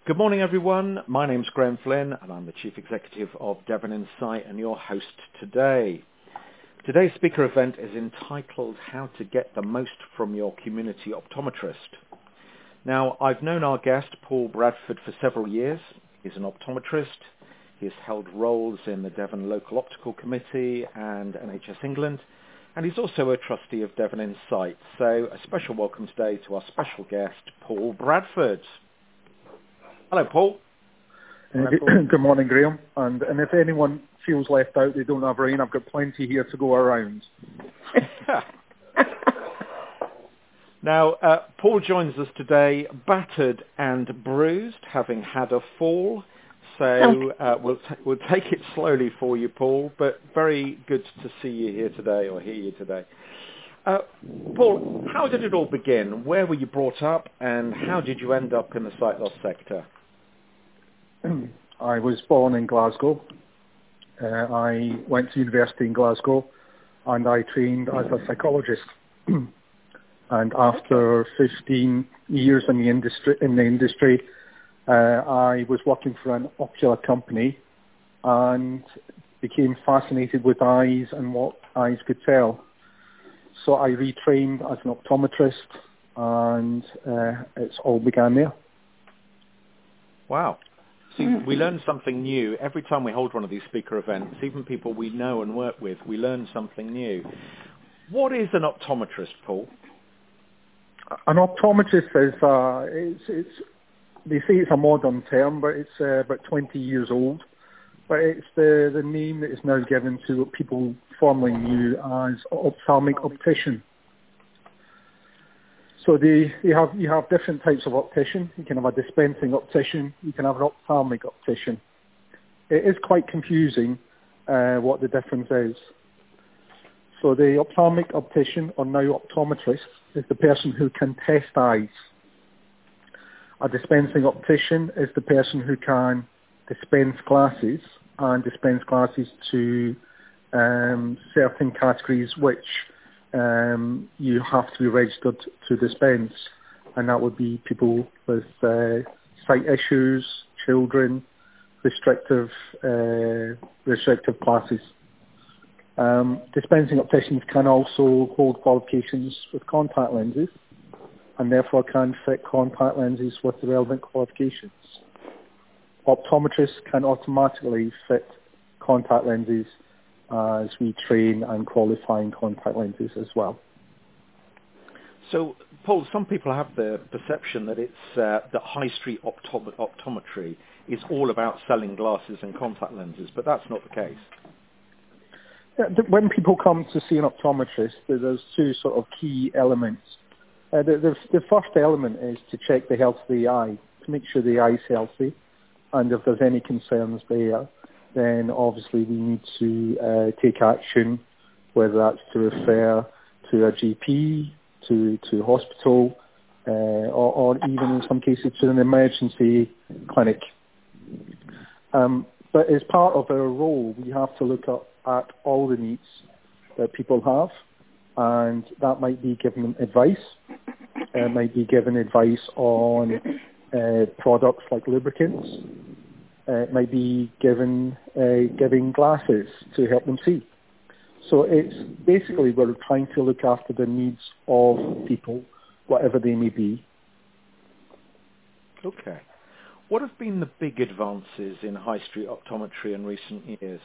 Good morning, everyone. My name's Graham Flynn, and I'm the Chief Executive of Devon Insight and your host today. Today's speaker event is entitled How to Get the Most from Your Community Optometrist. Now, I've known our guest, Paul Bradford, for several years. He's an optometrist. He's held roles in the Devon Local Optical Committee and NHS England, and he's also a trustee of Devon Insight. So a special welcome today to our special guest, Paul Bradford. Hello, Paul. Good morning, Graham. And if anyone feels left out, they don't have rain, I've got plenty here to go around. Now, Paul joins us today battered and bruised, having had a fall. So we'll take it slowly for you, Paul, but very good to see you here today, or hear you today. Paul, how did it all begin? Where were you brought up, and how did you end up in the sight loss sector? I was born in Glasgow. I went to university in Glasgow, and I trained as a psychologist. And after 15 years in the industry, I was working for an ocular company and became fascinated with eyes and what eyes could tell. So I retrained as an optometrist, and it's all began there. Wow. See, we learn something new every time we hold one of these speaker events. Even people we know and work with, we learn something new. What is an optometrist, Paul? An optometrist is, they say it's a modern term, but it's about 20 years old. But it's the name that is now given to what people formerly knew as ophthalmic optician. So you have different types of optician. You can have a dispensing optician. You can have an ophthalmic optician. It is quite confusing what the difference is. So the ophthalmic optician, or now optometrist, is the person who can test eyes. A dispensing optician is the person who can dispense glasses, and dispense glasses to certain categories which you have to be registered to dispense, and that would be people with sight issues, children, restrictive classes. Dispensing opticians can also hold qualifications with contact lenses, and therefore can fit contact lenses with the relevant qualifications. Optometrists can automatically fit contact lenses as we train and qualify in contact lenses as well. So, Paul, some people have the perception that it's that high street optometry is all about selling glasses and contact lenses, but that's not the case. Yeah, when people come to see an optometrist, there's two sort of key elements. The first element is to check the health of the eye, to make sure the eye is healthy, and if there's any concerns there, then obviously we need to take action, whether that's to refer to a GP, to hospital, or even in some cases to an emergency clinic. But as part of our role, we have to look at all the needs that people have, and that might be giving them advice. It might be giving advice on products like lubricants. It might be giving glasses to help them see. So it's basically we're trying to look after the needs of people, whatever they may be. Okay. What have been the big advances in high street optometry in recent years?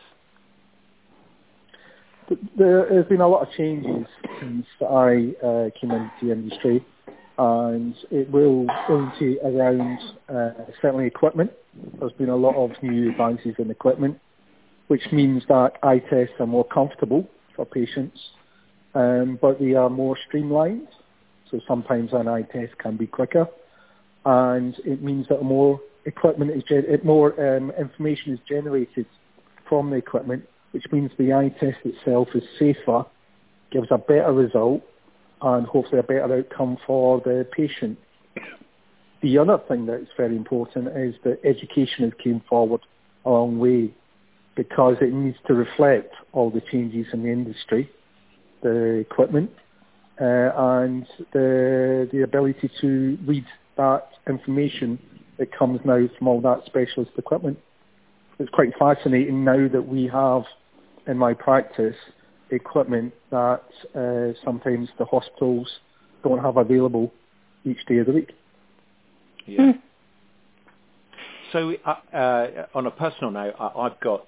There has been a lot of changes since I came into the industry, and it will into around certainly equipment. There's been a lot of new advances in equipment, which means that eye tests are more comfortable for patients, but they are more streamlined. So sometimes an eye test can be quicker, and it means that more equipment more information is generated from the equipment, which means the eye test itself is safer, gives a better result, and hopefully a better outcome for the patient. The other thing that is very important is that education has came forward a long way, because it needs to reflect all the changes in the industry, the equipment, and the ability to read that information that comes now from all that specialist equipment. It's quite fascinating now that we have, in my practice, equipment that sometimes the hospitals don't have available each day of the week. Yeah. So, on a personal note, I've got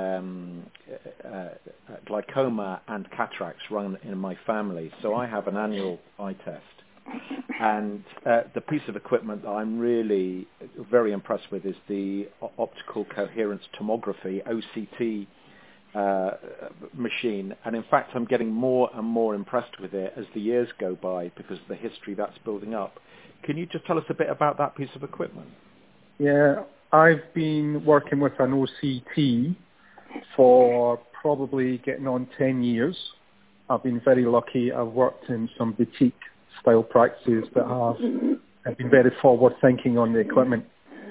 glaucoma and cataracts run in my family, so I have an annual eye test. And the piece of equipment that I'm really very impressed with is the optical coherence tomography, OCT, machine. And in fact, I'm getting more and more impressed with it as the years go by because of the history that's building up. Can you just tell us a bit about that piece of equipment? Yeah, I've been working with an OCT for probably getting on 10 years. I've been very lucky. I've worked in some boutique style practices that have been very forward thinking on the equipment.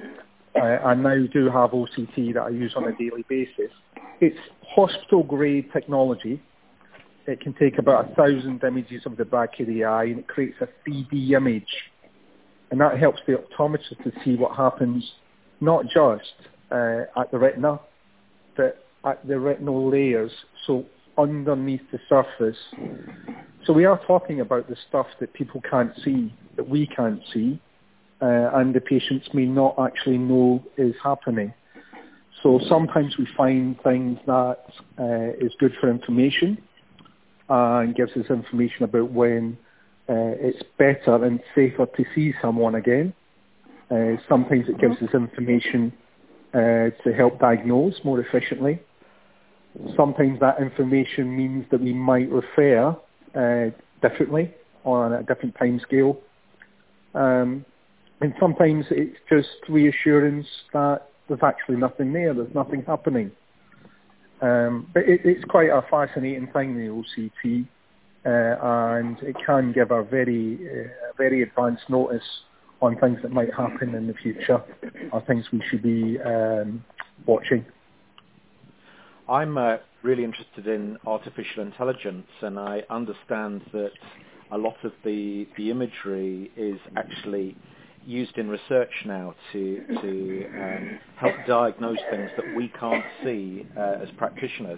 I now do have OCT that I use on a daily basis. It's hospital grade technology. It can take about 1,000 images of the back of the eye and it creates a 3D image. And that helps the optometrist to see what happens, not just at the retina, but at the retinal layers, so underneath the surface. So we are talking about the stuff that people can't see, that we can't see, and the patients may not actually know is happening. So sometimes we find things that is good for information and gives us information about when it's better and safer to see someone again. Sometimes it gives us information to help diagnose more efficiently. Sometimes that information means that we might refer differently on a different time scale. And sometimes it's just reassurance that there's actually nothing there, there's nothing happening. But it's quite a fascinating thing, the OCT. And it can give a very advanced notice on things that might happen in the future or things we should be watching. I'm really interested in artificial intelligence, and I understand that a lot of the imagery is actually used in research now to help diagnose things that we can't see as practitioners.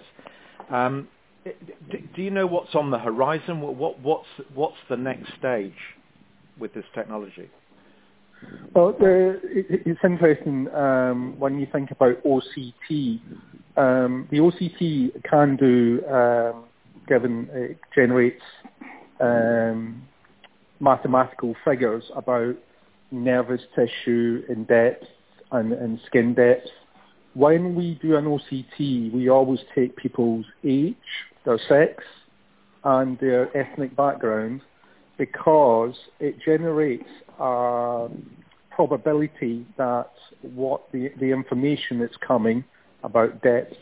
Do you know what's on the horizon? What's the next stage with this technology? Well, it's interesting when you think about OCT. The OCT can do, given it generates mathematical figures about nervous tissue in depth and skin depth. When we do an OCT, we always take people's age, their sex, and their ethnic background because it generates a probability that what the information that's coming about depth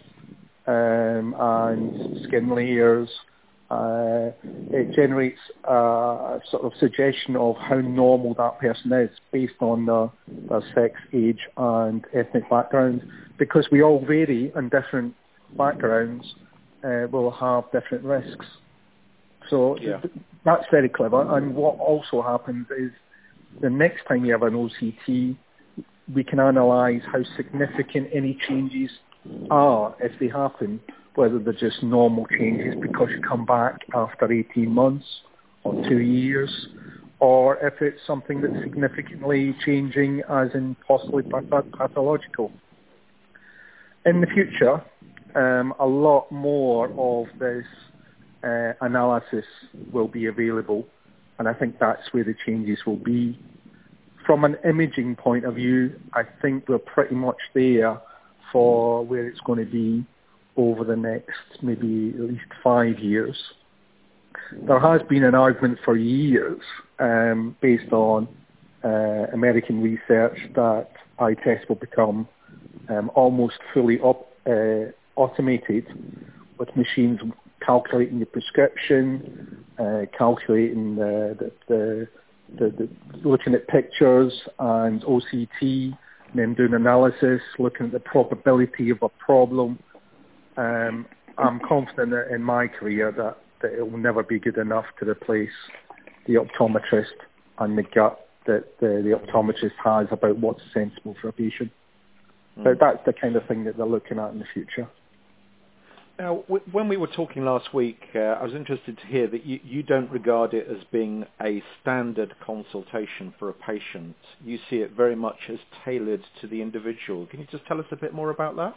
and skin layers, it generates a sort of suggestion of how normal that person is based on their sex, age, and ethnic background. Because we all vary and different backgrounds will have different risks. So that's very clever. And what also happens is the next time you have an OCT, we can analyse how significant any changes are if they happen, whether they're just normal changes because you come back after 18 months or 2 years, or if it's something that's significantly changing as in possibly pathological. In the future, a lot more of this analysis will be available, and I think that's where the changes will be. From an imaging point of view, I think we're pretty much there for where it's going to be over the next maybe at least 5 years. There has been an argument for years based on American research that eye tests will become almost fully automated, with machines calculating the prescription, calculating the looking at pictures and OCT, and then doing analysis, looking at the probability of a problem. I'm confident that in my career that it will never be good enough to replace the optometrist and the gut that the optometrist has about what's sensible for a patient. But that's the kind of thing that they're looking at in the future. Now, when we were talking last week, I was interested to hear that you don't regard it as being a standard consultation for a patient. You see it very much as tailored to the individual. Can you just tell us a bit more about that?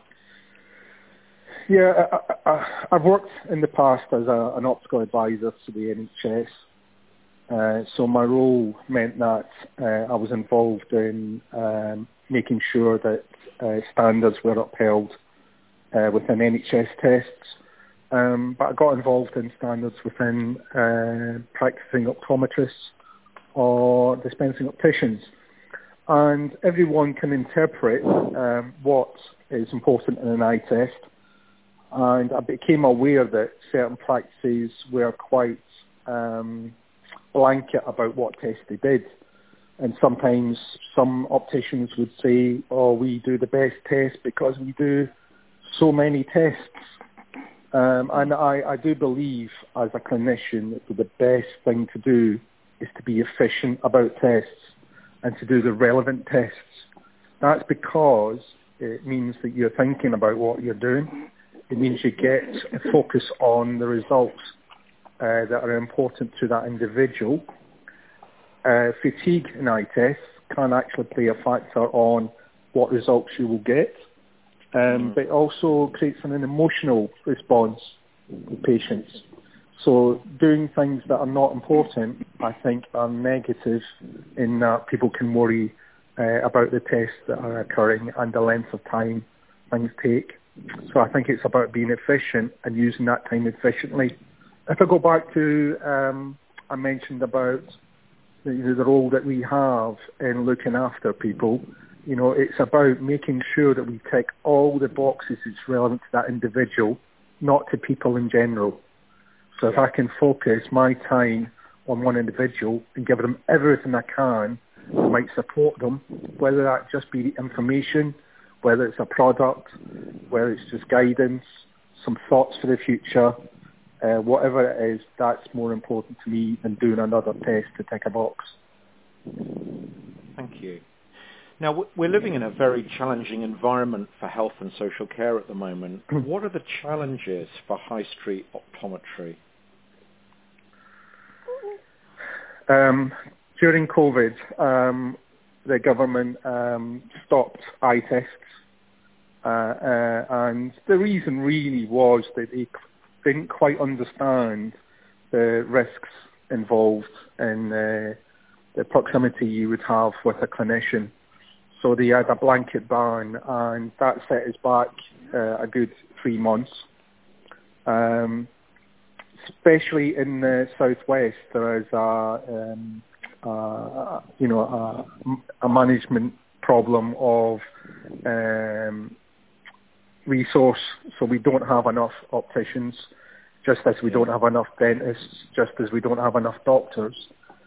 Yeah, I've worked in the past as an optical advisor to the NHS. So my role meant that I was involved in making sure that standards were upheld within NHS tests, but I got involved in standards within practicing optometrists or dispensing opticians. And everyone can interpret what is important in an eye test. And I became aware that certain practices were quite blanket about what tests they did. And sometimes some opticians would say, oh, we do the best test because we do so many tests. And I do believe as a clinician that the best thing to do is to be efficient about tests and to do the relevant tests. That's because it means that you're thinking about what you're doing. It means you get a focus on the results that are important to that individual. Fatigue in eye tests can actually play a factor on what results you will get. But it also creates an emotional response with patients. So doing things that are not important, I think, are negative in that people can worry about the tests that are occurring and the length of time things take. So I think it's about being efficient and using that time efficiently. If I go back to, I mentioned about the role that we have in looking after people, it's about making sure that we tick all the boxes that's relevant to that individual, not to people in general. So if I can focus my time on one individual and give them everything I can that might support them, whether that just be information, whether it's a product, whether it's just guidance, some thoughts for the future, whatever it is, that's more important to me than doing another test to tick a box. Thank you. Now, we're living in a very challenging environment for health and social care at the moment. What are the challenges for high street optometry? During COVID, the government stopped eye tests. And the reason really was that they didn't quite understand the risks involved in the proximity you would have with a clinician. So they had a blanket ban, and that set us back a good 3 months. Especially in the southwest, there is a management problem of resource. So we don't have enough opticians, just as we don't have enough dentists, just as we don't have enough doctors.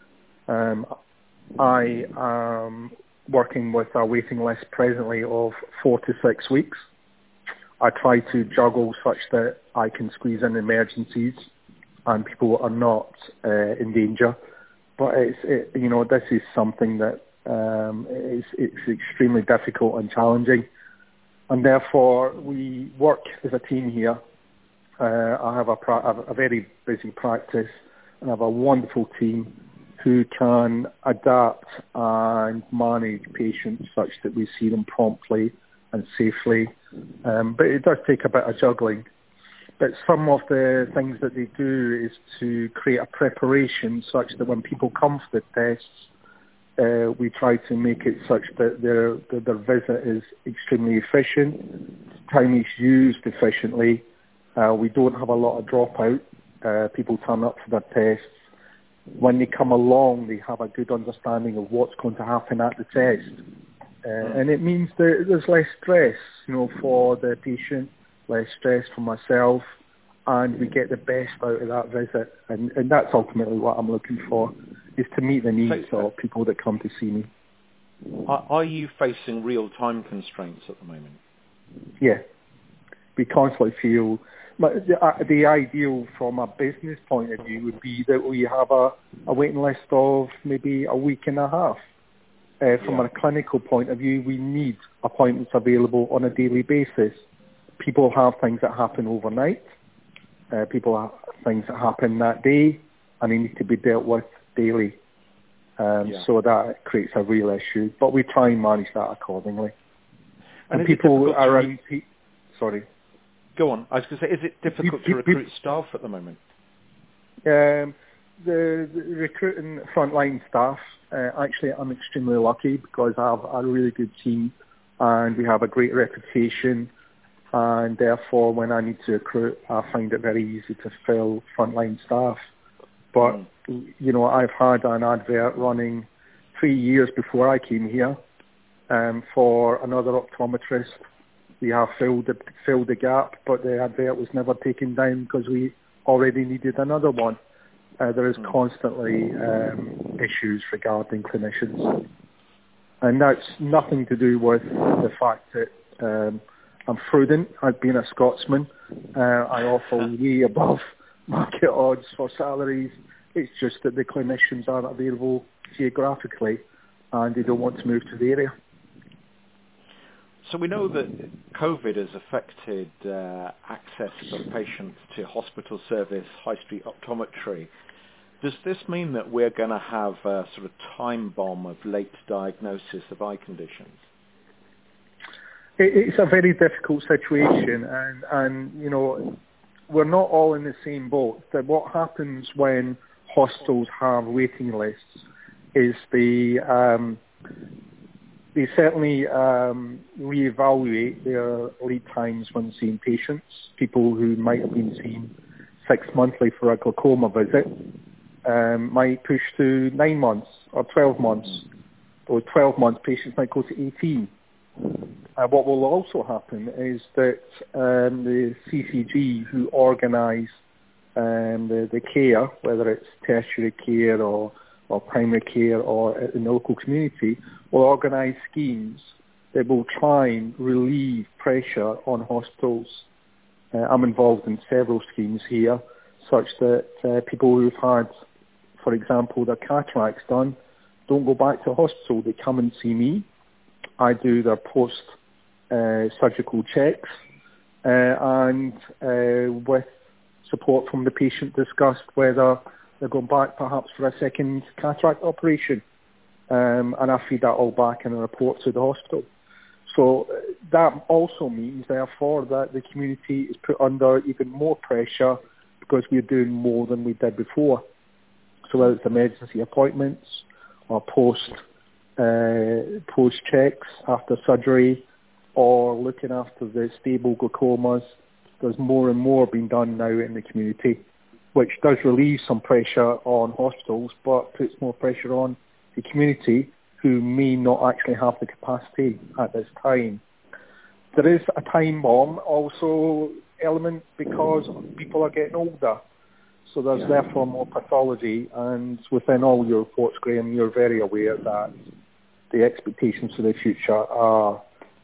I am working with a waiting list presently of 4 to 6 weeks. I try to juggle such that I can squeeze in emergencies and people are not in danger. But this is something that it's extremely difficult and challenging. And therefore, we work as a team here. I have a very busy practice, and I have a wonderful team who can adapt and manage patients such that we see them promptly and safely. But it does take a bit of juggling. But some of the things that they do is to create a preparation such that when people come for the tests, we try to make it such that their visit is extremely efficient, time is used efficiently. We don't have a lot of dropout. People turn up for their tests. When they come along, they have a good understanding of what's going to happen at the test. And it means that there's less stress, for the patient, less stress for myself, and we get the best out of that visit. And that's ultimately what I'm looking for, is to meet the needs of people that come to see me. Are you facing real time constraints at the moment? Yeah. We constantly feel But the ideal from a business point of view would be that we have a waiting list of maybe a week and a half. From a clinical point of view, we need appointments available on a daily basis. People have things that happen overnight. People have things that happen that day, and they need to be dealt with daily. So that creates a real issue. But we try and manage that accordingly. And people around... Sorry. Go on. I was going to say, is it difficult to recruit staff at the moment? The recruiting frontline staff, actually I'm extremely lucky because I have a really good team and we have a great reputation, and therefore when I need to recruit, I find it very easy to fill frontline staff. But, you know, I've had an advert running 3 years before I came here for another optometrist. We have filled the gap, but the advert was never taken down because we already needed another one. There is constantly issues regarding clinicians. And that's nothing to do with the fact that I'm prudent. I've been a Scotsman. I offer way above market odds for salaries. It's just that the clinicians aren't available geographically and they don't want to move to the area. So we know that COVID has affected access for patients to hospital service, high street optometry. Does this mean that we're going to have a sort of time bomb of late diagnosis of eye conditions? It's a very difficult situation, and you know, we're not all in the same boat. That what happens when hospitals have waiting lists is they certainly reevaluate their lead times when seeing patients. People who might have been seen 6 monthly for a glaucoma visit might push to 9 months or 12 months. Or 12 months, patients might go to 18. What will also happen is that the CCG who organise the care, whether it's tertiary care or primary care or in the local community, will organise schemes that will try and relieve pressure on hospitals. I'm involved in several schemes here, such that people who've had, for example, their cataracts done, don't go back to hospital. They come and see me. I do their post-surgical checks and with support from the patient discussed whether they're going back perhaps for a second cataract operation. And I feed that all back in a report to the hospital. So that also means, therefore, that the community is put under even more pressure because we're doing more than we did before. So whether it's emergency appointments or post checks after surgery or looking after the stable glaucomas, there's more and more being done now in the community, which does relieve some pressure on hospitals, but puts more pressure on the community who may not actually have the capacity at this time. There is a time bomb also element because people are getting older. So there's therefore more pathology, and within all your reports, Graham, you're very aware that the expectations for the future are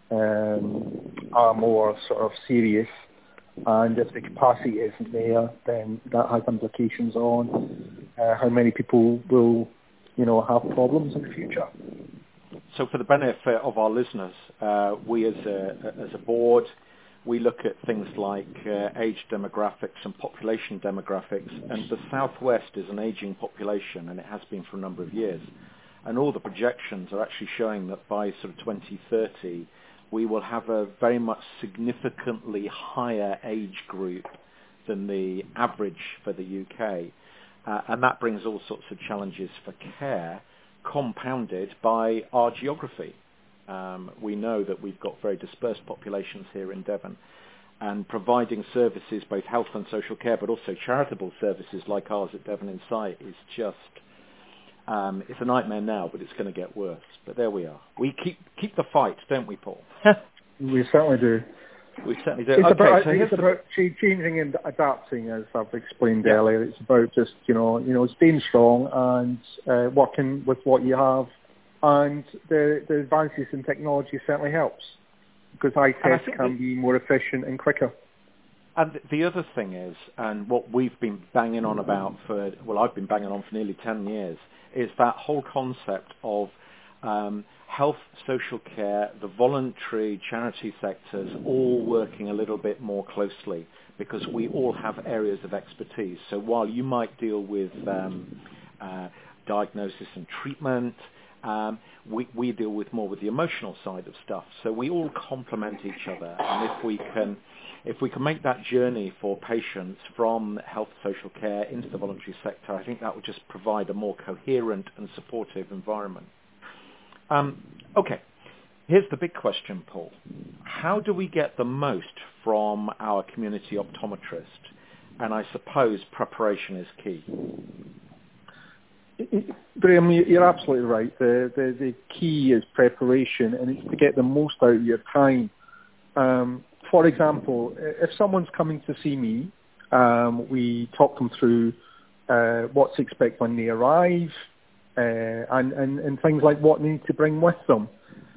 more sort of serious. And if the capacity isn't there, then that has implications on how many people will, you know, have problems in the future. So for the benefit of our listeners, we as a board, we look at things like age demographics and population demographics, and the Southwest is an aging population, and it has been for a number of years. And all the projections are actually showing that by sort of 2030, we will have a very much significantly higher age group than the average for the UK. And that brings all sorts of challenges for care, compounded by our geography. We know that we've got very dispersed populations here in Devon, and providing services, both health and social care, but also charitable services like ours at Devon Insight is just, it's a nightmare now, but it's going to get worse. But there we are. We keep the fight, don't we, Paul? We certainly do. We certainly do. It's okay, it's about changing and adapting, as I've explained earlier. It's about just, you know, staying strong and working with what you have. And the advances in technology certainly helps, because eye tests can be more efficient and quicker. And the other thing is, and what we've been banging on about I've been banging on for nearly 10 years, is that whole concept of health, social care, the voluntary charity sectors all working a little bit more closely, because we all have areas of expertise. So while you might deal with diagnosis and treatment, we deal with more with the emotional side of stuff. So we all complement each other, and if we can make that journey for patients from health, social care into the voluntary sector, I think that would just provide a more coherent and supportive environment. Okay, here's the big question, Paul. How do we get the most from our community optometrist? And I suppose preparation is key. Graham, you're absolutely right. The key is preparation, and it's to get the most out of your time. For example, if someone's coming to see me, we talk them through what to expect when they arrive, and things like what they need to bring with them.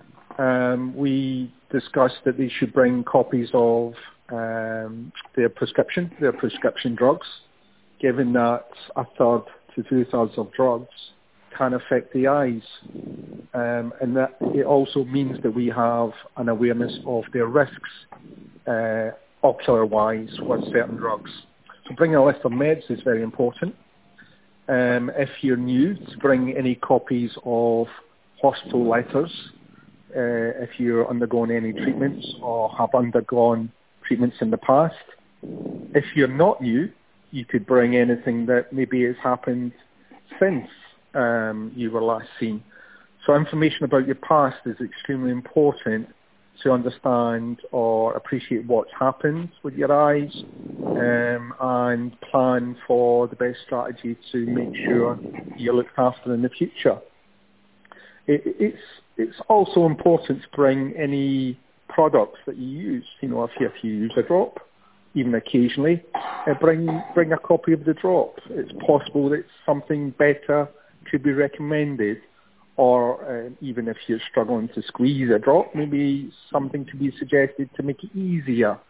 We discuss that they should bring copies of their prescription drugs, given that a third to two-thirds of drugs can affect the eyes, and that it also means that we have an awareness of their risks ocular-wise with certain drugs. So bringing a list of meds is very important. If you're new, to bring any copies of hospital letters if you're undergoing any treatments or have undergone treatments in the past. If you're not new, you could bring anything that maybe has happened since you were last seen. So information about your past is extremely important to understand or appreciate what's happened with your eyes, and plan for the best strategy to make sure you're looked after in the future. It's also important to bring any products that you use. You know, if you use a drop, even occasionally, bring a copy of the drop. It's possible that something better could be recommended, or even if you're struggling to squeeze a drop, maybe something to be suggested to make it easier.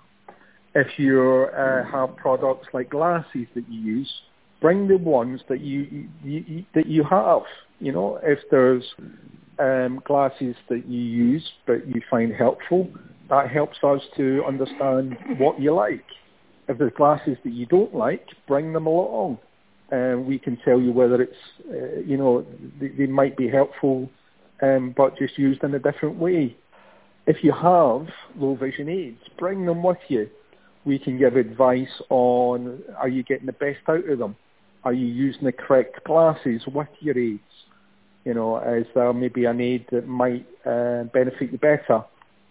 If you have products like glasses that you use, bring the ones that you have. You know, if there's glasses that you use but you find helpful, that helps us to understand what you like. If there's glasses that you don't like, bring them along. We can tell you whether it's, they might be helpful, but just used in a different way. If you have low vision aids, bring them with you. We can give advice on, are you getting the best out of them? Are you using the correct glasses with your aids? You know, is there maybe an aid that might benefit you better?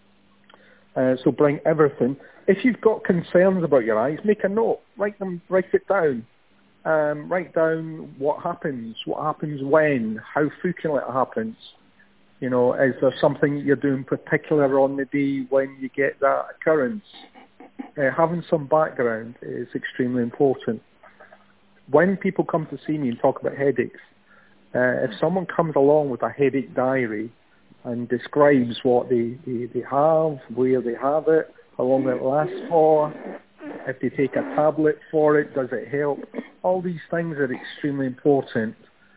So bring everything. If you've got concerns about your eyes, make a note. Write it down. Write down what happens when, how frequently it happens. You know, is there something you're doing particular on the day when you get that occurrence? Having some background is extremely important. When people come to see me and talk about headaches, if someone comes along with a headache diary and describes what they have, where they have it, how long it lasts for, if they take a tablet for it, does it help? All these things are extremely important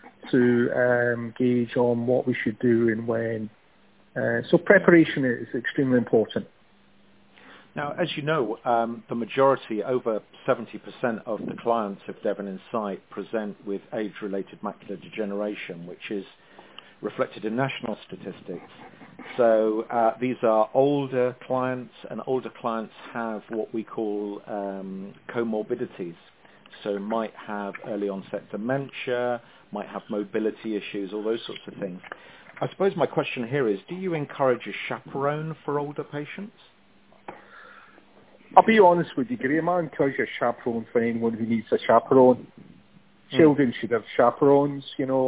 to gauge on what we should do and when. So preparation is extremely important. Now, as you know, the majority, over 70% of the clients of Devon Insight present with age-related macular degeneration, which is reflected in national statistics. So these are older clients, and older clients have what we call comorbidities. So might have early onset dementia, might have mobility issues, all those sorts of things. I suppose my question here is, do you encourage a chaperone for older patients? I'll be honest with you, Graham. I encourage a chaperone for anyone who needs a chaperone. Children should have chaperones,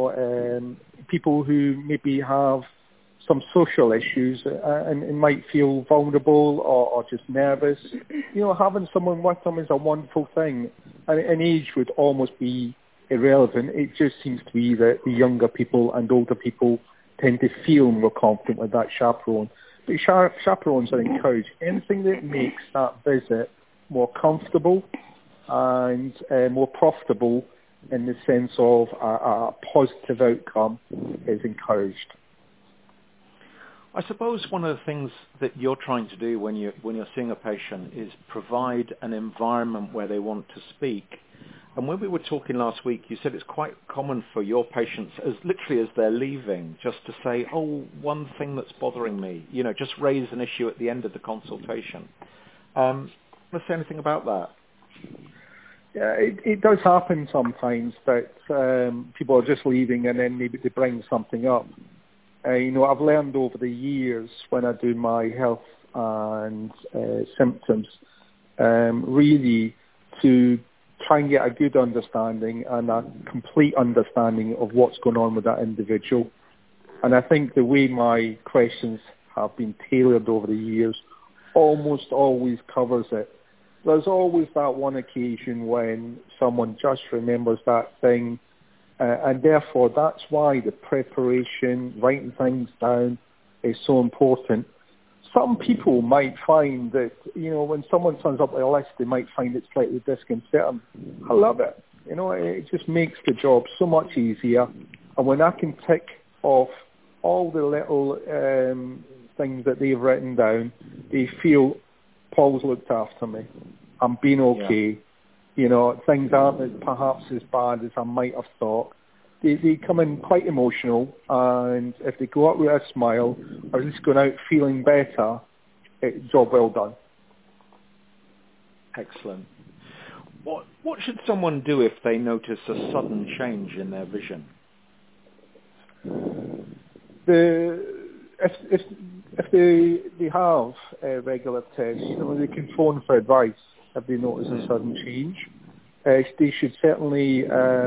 people who maybe have some social issues and might feel vulnerable or just nervous. Having someone with them is a wonderful thing. And age would almost be irrelevant. It just seems to be that the younger people and older people tend to feel more confident with that chaperone. But chaperones are encouraged. Anything that makes that visit more comfortable, and more profitable in the sense of a positive outcome is encouraged. I suppose one of the things that you're trying to do when you're seeing a patient is provide an environment where they want to speak. And when we were talking last week, you said it's quite common for your patients, as literally as they're leaving, just to say, "Oh, one thing that's bothering me," just raise an issue at the end of the consultation. Let's say anything about that. Yeah, it does happen sometimes that people are just leaving and then maybe they bring something up. I've learned over the years when I do my health and symptoms, really to try and get a good understanding and a complete understanding of what's going on with that individual. And I think the way my questions have been tailored over the years almost always covers it. There's always that one occasion when someone just remembers that thing, and therefore that's why the preparation, writing things down, is so important. Some people might find that, when someone turns up with a list, they might find it slightly disconcerting. I love it. It just makes the job so much easier. And when I can tick off all the little things that they've written down, they feel Paul's looked after me. I'm being okay. Yeah. Things aren't perhaps as bad as I might have thought. They come in quite emotional, and if they go out with a smile, or at least going out feeling better, job well done. Excellent. What should someone do if they notice a sudden change in their vision? If they have regular tests, they can phone for advice if they notice a sudden change. They should certainly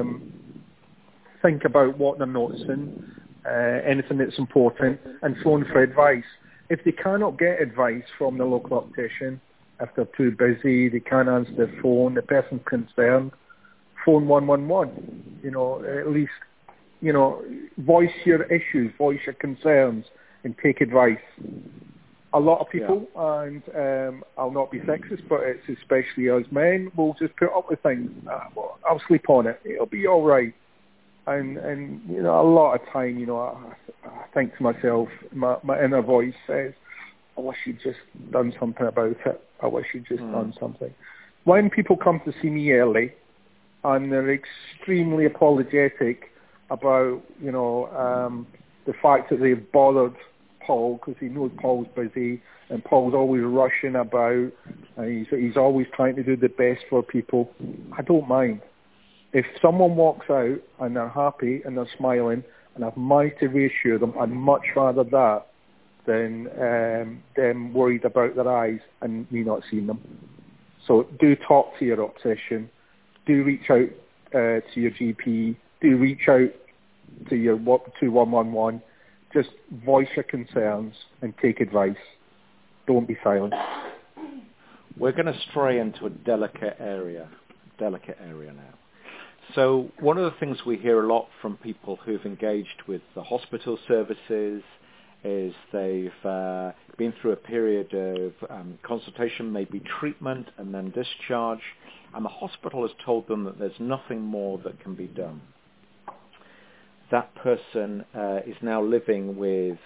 think about what they're noticing, anything that's important, and phone for advice. If they cannot get advice from the local optician, if they're too busy, they can't answer their phone, the person's concerned, phone 111. At least, voice your issues, voice your concerns, and take advice. A lot of people, and I'll not be sexist, but it's especially us men, will just put up with things. I'll sleep on it. It'll be all right. And a lot of time, I think to myself, my inner voice says, I wish you'd just done something about it. I wish you'd just done something. When people come to see me early, and they're extremely apologetic about, the fact that they've bothered Paul, because he knows Paul's busy, and Paul's always rushing about, and he's always trying to do the best for people, I don't mind. If someone walks out and they're happy and they're smiling and I've managed to reassure them, I'd much rather that than them worried about their eyes and me not seeing them. So do talk to your optician. Do reach out to your GP. Do reach out to your 2111. Just voice your concerns and take advice. Don't be silent. We're going to stray into a delicate area now. So one of the things we hear a lot from people who've engaged with the hospital services is they've been through a period of consultation, maybe treatment, and then discharge, and the hospital has told them that there's nothing more that can be done. That person is now living with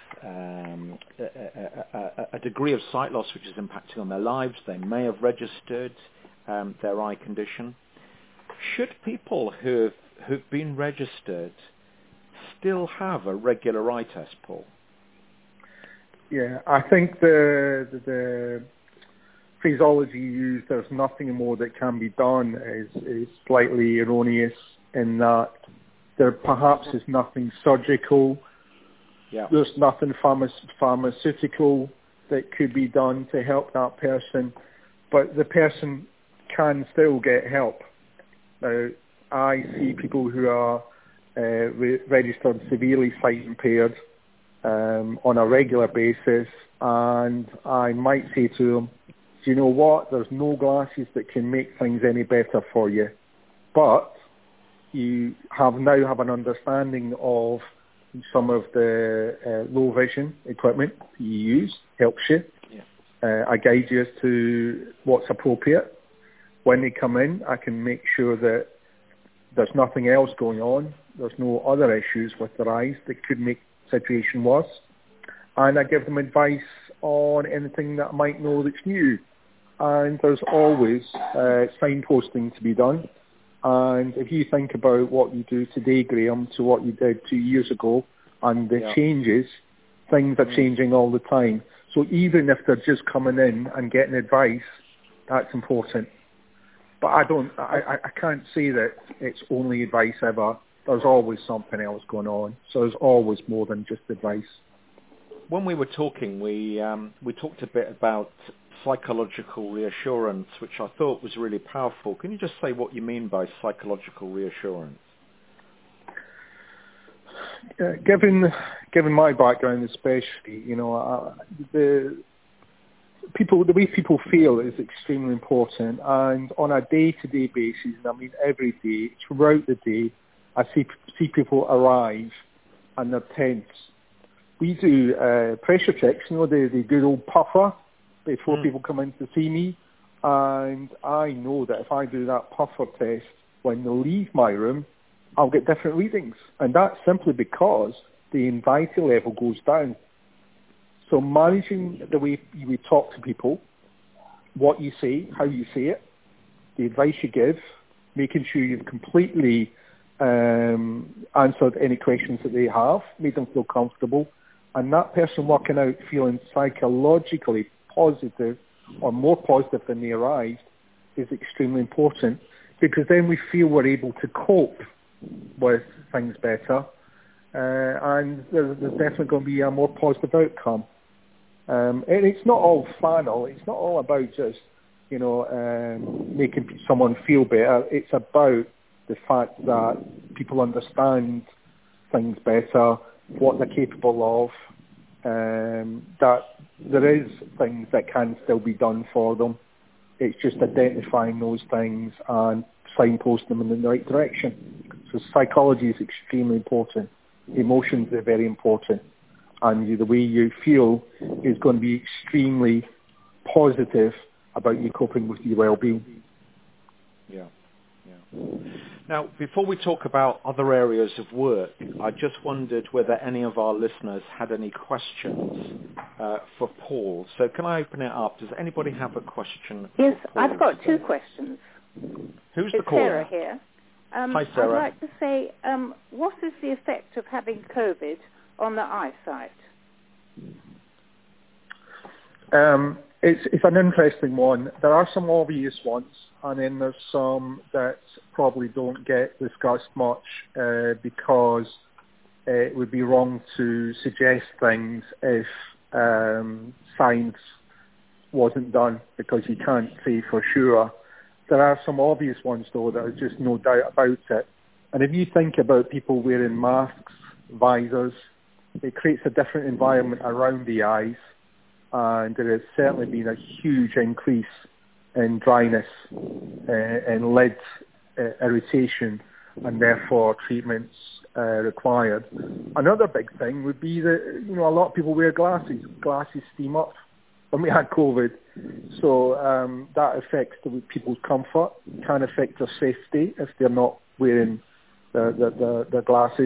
a degree of sight loss which is impacting on their lives. They may have registered their eye condition. Should people who've been registered still have a regular eye test, Paul? Yeah, I think the phraseology used, there's nothing more that can be done, is slightly erroneous in that there perhaps is nothing surgical. Yeah. There's nothing pharmaceutical that could be done to help that person, but the person can still get help. Now, I see people who are registered severely sight impaired on a regular basis, and I might say to them, do you know what? There's no glasses that can make things any better for you, but you now have an understanding of some of the low vision equipment you use, helps you. Yeah. I guide you as to what's appropriate. when they come in, I can make sure that there's nothing else going on. There's no other issues with their eyes that could make the situation worse. And I give them advice on anything that I might know that's new. And there's always signposting to be done. And if you think about what you do today, Graham, to what you did 2 years ago, and the changes, things are changing all the time. So even if they're just coming in and getting advice, that's important. But I can't say that it's only advice ever. There's always something else going on. So there's always more than just advice. When we were talking, we talked a bit about psychological reassurance, which I thought was really powerful. Can you just say what you mean by psychological reassurance? Given my background, especially, the way people feel is extremely important. And on a day-to-day basis, and I mean every day, throughout the day, I see people arrive and they're tense. We do pressure checks, the good old puffer before people come in to see me. And I know that if I do that puffer test, when they leave my room, I'll get different readings. And that's simply because the anxiety level goes down. So managing the way you talk to people, what you say, how you say it, the advice you give, making sure you've completely answered any questions that they have, made them feel comfortable, and that person working out feeling psychologically positive or more positive than they arrived is extremely important, because then we feel we're able to cope with things better, and there's definitely going to be a more positive outcome. And it's not all flannel. It's not all about just, making someone feel better. It's about the fact that people understand things better, what they're capable of, that there is things that can still be done for them. It's just identifying those things and signposting them in the right direction. So psychology is extremely important. Emotions are very important. And the way you feel is going to be extremely positive about you coping with your well-being. Yeah. Now, before we talk about other areas of work, I just wondered whether any of our listeners had any questions for Paul. So can I open it up? Does anybody have a question? Yes, for Paul I've got today? 2 questions. Who's it's the caller? Sarah here. Hi, Sarah. I'd like to say, what is the effect of having COVID on the eyesight? It's an interesting one. There are some obvious ones, and then there's some that probably don't get discussed much because it would be wrong to suggest things if science wasn't done, because you can't say for sure. There are some obvious ones, though, that are just no doubt about it. And if you think about people wearing masks, visors, it creates a different environment around the eyes, and there has certainly been a huge increase in dryness and lid irritation, and therefore treatments required. Another big thing would be that a lot of people wear glasses. Glasses steam up when we had COVID, so that affects people's comfort, can affect their safety if they're not wearing their glasses.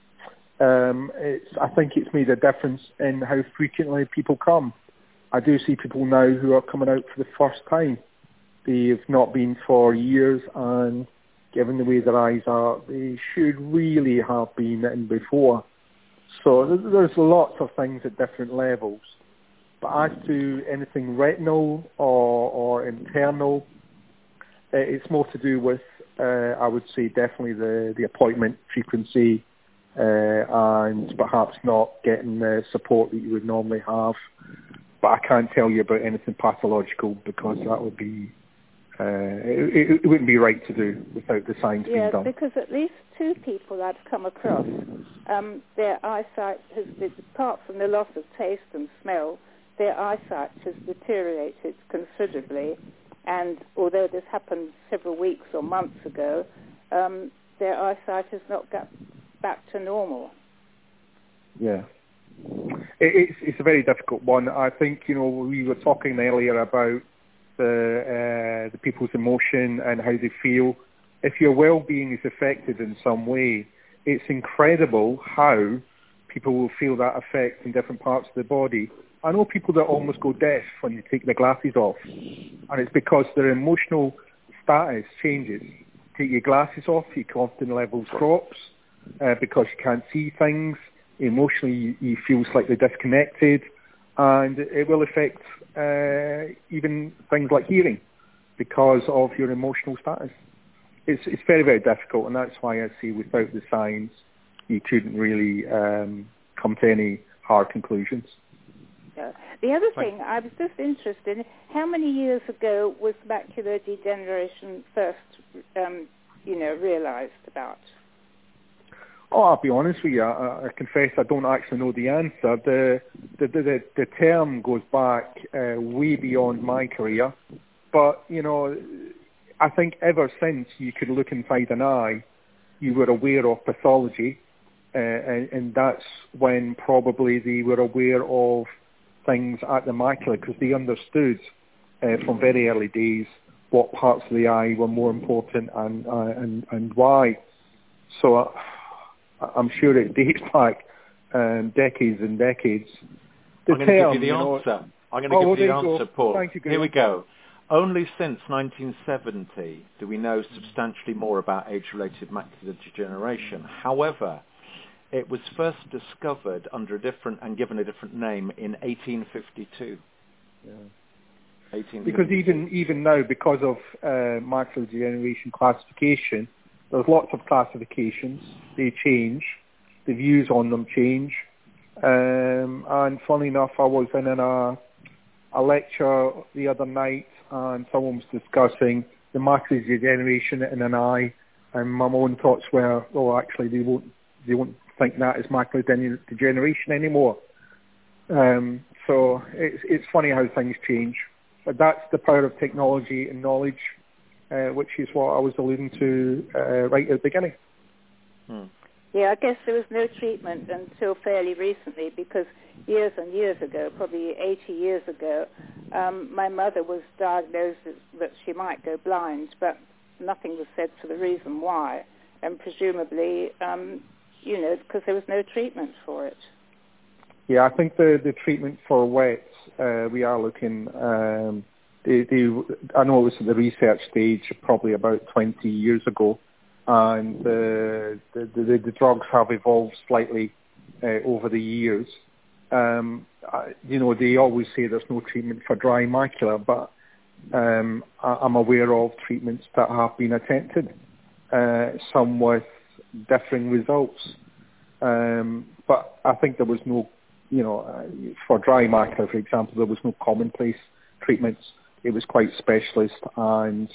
I think it's made a difference in how frequently people come. I do see people now who are coming out for the first time. They've not been for years, and given the way their eyes are, they should really have been in before. So there's lots of things at different levels. But as to anything retinal or internal, it's more to do with, I would say, definitely the appointment frequency, and perhaps not getting the support that you would normally have. But I can't tell you about anything pathological, because that would be, it wouldn't be right to do without the science being done. Yeah, because at least 2 people I've come across, their eyesight has been, apart from the loss of taste and smell, their eyesight has deteriorated considerably. And although this happened several weeks or months ago, their eyesight has not got back to normal. Yeah. It's a very difficult one. I think, we were talking earlier about the people's emotion and how they feel. If your well-being is affected in some way, it's incredible how people will feel that effect in different parts of the body. I know people that almost go deaf when you take their glasses off, and it's because their emotional status changes. Take your glasses off, your confidence levels drops because you can't see things. Emotionally, you feel slightly disconnected, and it will affect even things like hearing because of your emotional status. It's very, very difficult, and that's why I say without the science, you couldn't really come to any hard conclusions. Yeah. The other thing, I was just interested in, how many years ago was macular degeneration first, realised about? Oh, I'll be honest with you. I confess I don't actually know the answer. The term goes back way beyond my career, but I think ever since you could look inside an eye, you were aware of pathology, and that's when probably they were aware of things at the macula, because they understood from very early days what parts of the eye were more important and why. So I'm sure it dates back decades and decades. I'm going to give you the answer. I'm going to give you the answer, Paul. Thank you, Here we go. Only since 1970 do we know substantially more about age-related macular degeneration. However, it was first discovered under a different and given a different name in 1852. Yeah. 1852. Because even now, because of macular degeneration classification, there's lots of classifications. They change. The views on them change. And funny enough, I was in a lecture the other night, and someone was discussing the macular degeneration in an eye, and my own thoughts were, well, actually, they won't think that is macular degeneration anymore. So it's funny how things change. But that's the power of technology and knowledge, which is what I was alluding to right at the beginning. Yeah, I guess there was no treatment until fairly recently, because years and years ago, probably 80 years ago, my mother was diagnosed that she might go blind, but nothing was said for the reason why, and presumably, because there was no treatment for it. Yeah, I think the treatment for wet, we are looking, I know it was at the research stage probably about 20 years ago, and the drugs have evolved slightly over the years. They always say there's no treatment for dry macula, but I'm aware of treatments that have been attempted, some with differing results. But I think there was no, for dry macula, for example, there was no commonplace treatments. It was quite specialist, and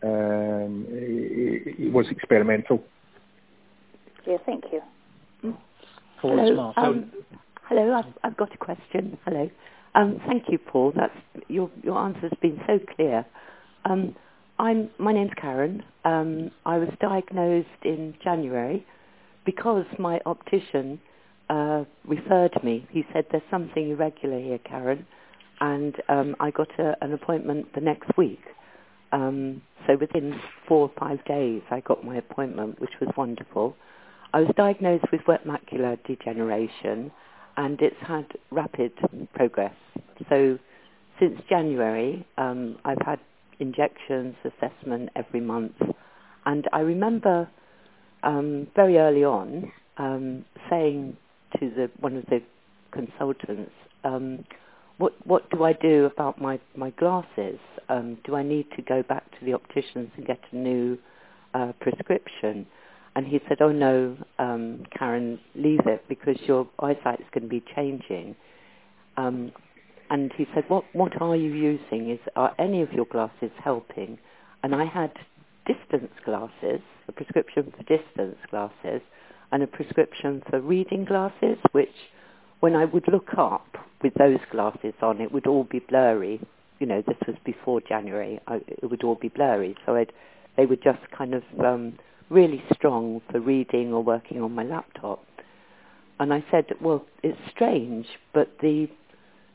it was experimental. Yeah, thank you. Hello, hello. I've got a question. Hello. Thank you, Paul. Your answer's been so clear. My name's Karen. I was diagnosed in January because my optician referred me. He said, there's something irregular here, Karen, and I got an appointment the next week. So within 4 or 5 days, I got my appointment, which was wonderful. I was diagnosed with wet macular degeneration, and it's had rapid progress. So since January, I've had injections, assessment every month. And I remember very early on saying to one of the consultants, what do I do about my glasses? Do I need to go back to the opticians and get a new prescription? And he said, oh no, Karen, leave it, because your eyesight is going to be changing. And he said, what are you using? Are any of your glasses helping? And I had distance glasses, a prescription for distance glasses, and a prescription for reading glasses, which when I would look up with those glasses on, it would all be blurry. This was before January. It would all be blurry. So they were just kind of really strong for reading or working on my laptop. And I said, well, it's strange, but the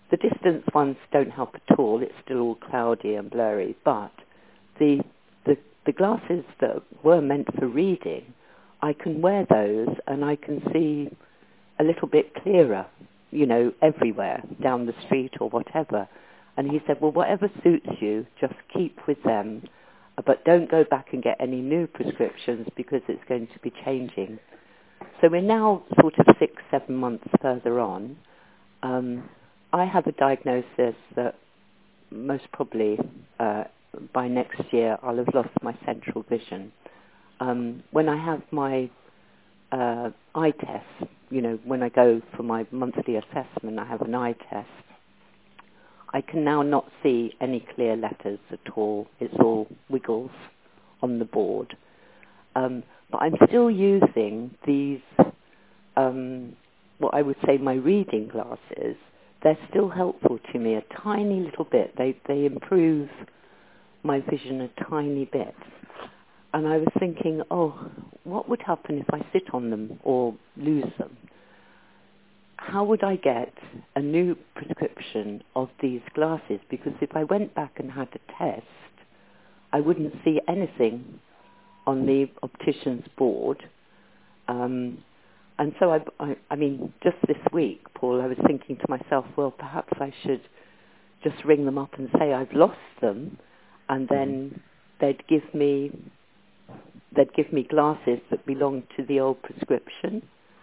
the distance ones don't help at all. It's still all cloudy and blurry. But the glasses that were meant for reading, I can wear those and I can see a little bit clearer, everywhere, down the street or whatever. And he said, well, whatever suits you, just keep with them, but don't go back and get any new prescriptions because it's going to be changing. So we're now sort of 6-7 months further on. I have a diagnosis that most probably by next year I'll have lost my central vision. When I have my eye test, when I go for my monthly assessment, I have an eye test. I can now not see any clear letters at all. It's all wiggles on the board. But I'm still using these, what I would say my reading glasses. They're still helpful to me a tiny little bit. They improve my vision a tiny bit. And I was thinking, what would happen if I sit on them or lose them? How would I get a new prescription of these glasses? Because if I went back and had a test, I wouldn't see anything on the optician's board. And so, I mean, just this week, Paul, I was thinking to myself, well, perhaps I should just ring them up and say I've lost them, and then they'd give me glasses that belong to the old prescription.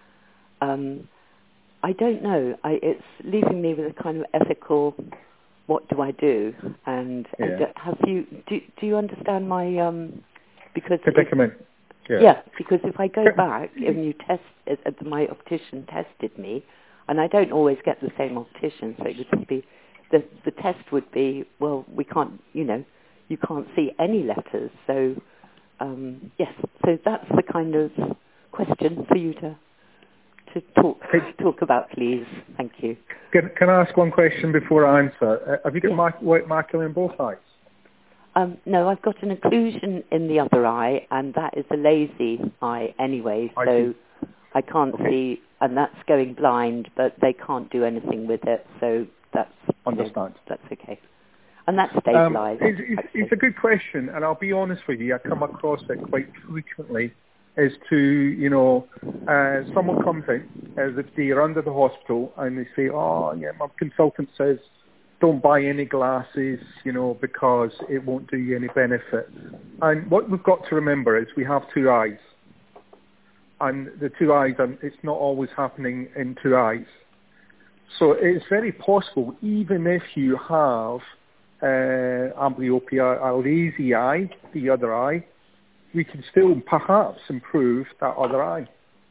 I don't know. It's leaving me with a kind of ethical, what do I do? And do you understand my because predicament? Because if I go back and you test, my optician tested me, and I don't always get the same optician, so it would just be the test would be, well, we can't, you can't see any letters. So yes, so that's the kind of question for you to talk about, please. Thank you. Can I ask one question before I answer? Have you got white macula in both eyes? No, I've got an occlusion in the other eye, and that is a lazy eye anyway, so I can't see, and that's going blind, but they can't do anything with it, so that's... Understand. That's okay. And that's stabilised. It's a good question, and I'll be honest with you, I come across it quite frequently as to, someone comes in as if they're under the hospital and they say, my consultant says don't buy any glasses, because it won't do you any benefit. And what we've got to remember is we have two eyes. And the two eyes, it's not always happening in two eyes. So it's very possible, even if you have amblyopia, a lazy eye, the other eye, we can still perhaps improve that other eye.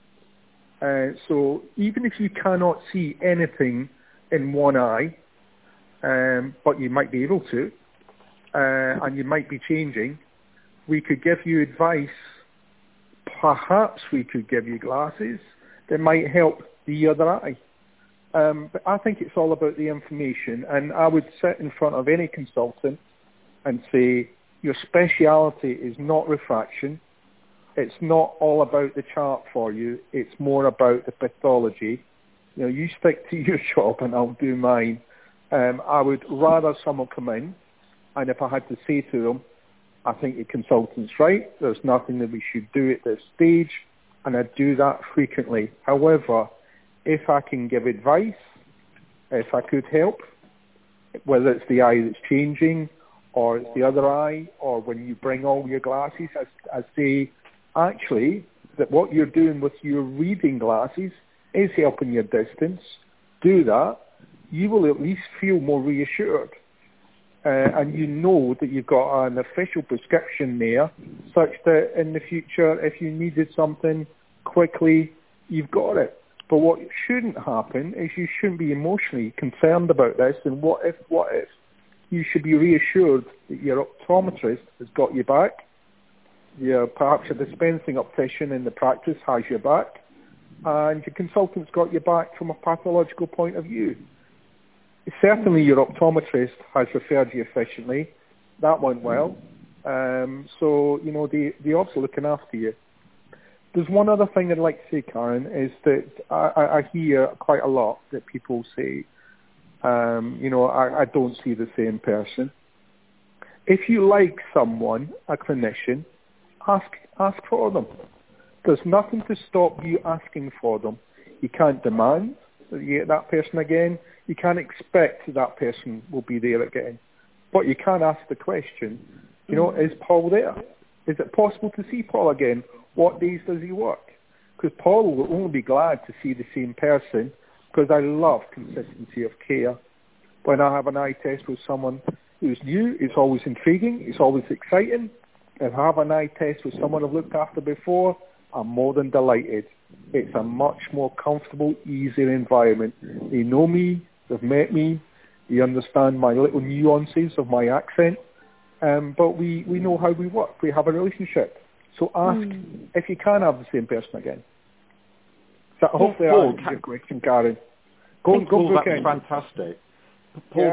So even if you cannot see anything in one eye, but you might be able to, and you might be changing, we could give you advice. Perhaps we could give you glasses that might help the other eye. But I think it's all about the information, and I would sit in front of any consultant and say, your speciality is not refraction. It's not all about the chart for you. It's more about the pathology. You stick to your job and I'll do mine. I would rather someone come in, and if I had to say to them, I think the consultant's right, there's nothing that we should do at this stage, and I do that frequently. However, if I can give advice, if I could help, whether it's the eye that's changing, or it's the other eye, or when you bring all your glasses, I say, actually, that what you're doing with your reading glasses is helping your distance. Do that. You will at least feel more reassured. And you know that you've got an official prescription there, such that in the future, if you needed something quickly, you've got it. But what shouldn't happen is you shouldn't be emotionally concerned about this, and what if? You should be reassured that your optometrist has got your back. Perhaps your dispensing optician in the practice has your back, and your consultant's got your back from a pathological point of view. Certainly your optometrist has referred you efficiently. That went well. So, they're also looking after you. There's one other thing I'd like to say, Karen, is that I hear quite a lot that people say, I don't see the same person. If you like someone, a clinician, ask for them. There's nothing to stop you asking for them. You can't demand that you get that person again. You can't expect that person will be there again. But you can ask the question, is Paul there? Is it possible to see Paul again? What days does he work? Because Paul will only be glad to see the same person, because I love consistency of care. When I have an eye test with someone who's new, it's always intriguing, it's always exciting. If I have an eye test with someone I've looked after before, I'm more than delighted. It's a much more comfortable, easier environment. They know me, they've met me, they understand my little nuances of my accent, but we know how we work. We have a relationship. So ask if you can have the same person again. So hopefully I answered your question, Karen. Paul, that's fantastic. Paul,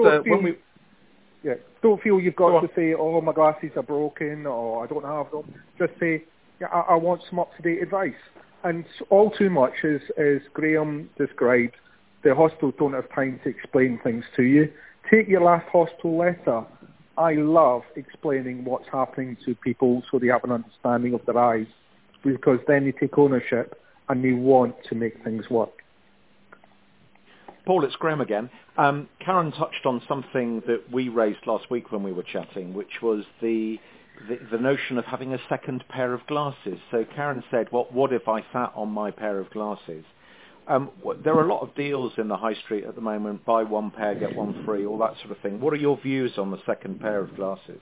don't feel you've got to say, oh, my glasses are broken, or I don't have them. Just say, I want some up-to-date advice. And all too much, as Graham described, the hospitals don't have time to explain things to you. Take your last hospital letter. I love explaining what's happening to people so they have an understanding of their eyes, because then they take ownership and they want to make things work. Paul, it's Graham again. Karen touched on something that we raised last week when we were chatting, which was the notion of having a second pair of glasses. So Karen said, what if I sat on my pair of glasses? There are a lot of deals in the high street at the moment, buy one pair, get one free, all that sort of thing. What are your views on the second pair of glasses?